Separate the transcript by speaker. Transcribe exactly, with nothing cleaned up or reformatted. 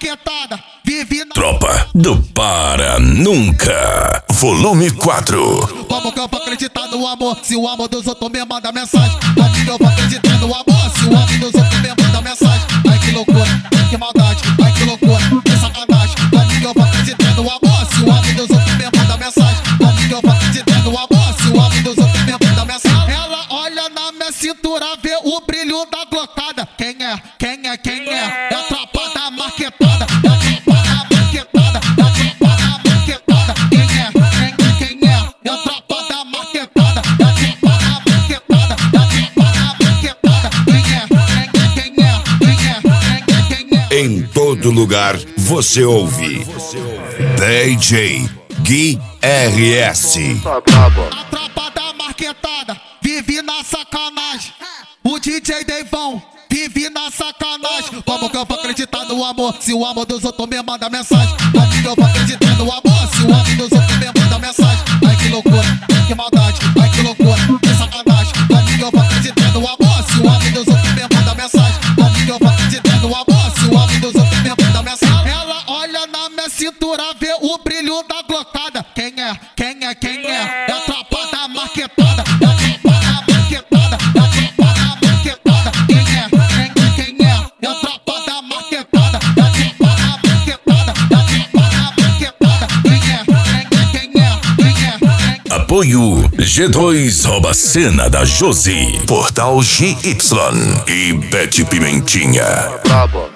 Speaker 1: marquetada, vive na...
Speaker 2: Tropa do Para Nunca, volume quatro.
Speaker 1: Como que eu vou acreditar no amor se o amor dos outros me manda mensagem? Como que eu vou acreditar no amor se o amor dos outros me manda mensagem? Ai que loucura, que maldade, ai que loucura, que sacanagem. Como que eu vou acreditar no amor se o amor dos outros me manda mensagem? Como que eu vou acreditar no amor se o amor dos outros me manda mensagem? Ela olha na minha cintura, vê o brilho da glocada. Quem é? Quem é? Quem é? É a tropa da marquetada, é a tropa da marquetada, é a tropa da marquetada. Quem é? Quem é? Quem é? É a tropa da marquetada, é a tropa da marquetada, é a tropa da marquetada. Quem é? Quem é? Quem é? Quem é? Quem é? Quem é?
Speaker 2: Em todo lugar você ouve D J Gui R S.
Speaker 1: A tropa da marquetada vive na sacanagem. O D J Deivão vive na sacanagem. Como que eu vou acreditar no amor se o amor dos outros me manda mensagem? Como que eu vou acreditar no amor se o amor dos outros me manda mensagem? Ai que loucura, que maldade, ai que loucura, que sacanagem. Como que eu vou acreditar no amor se o amor dos outros me manda mensagem? Como que eu vou acreditar no amor se o amor dos outros me manda mensagem? Ela olha na minha cintura, vê o brilho da glocada. Quem é? Quem é? Quem é? É a tropa da marquetada, é a tropa da marquetada, é a tropa da marquetada. Quem é? Quem é? Quem é? É a tropa da marquetada, é a tropa da marquetada, é a tropa da marquetada. Quem é? Quem é? Quem é? Quem é?
Speaker 2: Apoio G dois Rouba Cena da Josi, Portal G Y e Bete Pimentinha.
Speaker 3: Brabo.